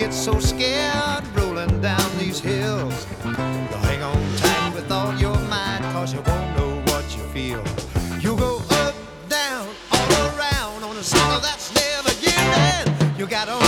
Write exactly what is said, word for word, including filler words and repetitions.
get so scared rolling down these hills. You'll hang on tight with all your might, cause you won't know what you feel. You'll go up, down, all around on a cycle that's never giving. You got to